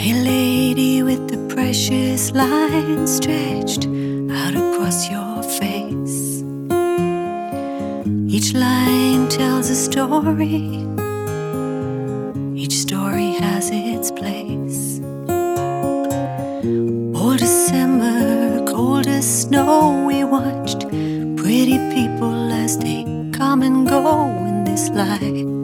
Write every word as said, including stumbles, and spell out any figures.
Hey lady with the precious line stretched out across your face. Each line tells a story, each story has its place. All December, cold as snow, we watched pretty people as they come and go in this life.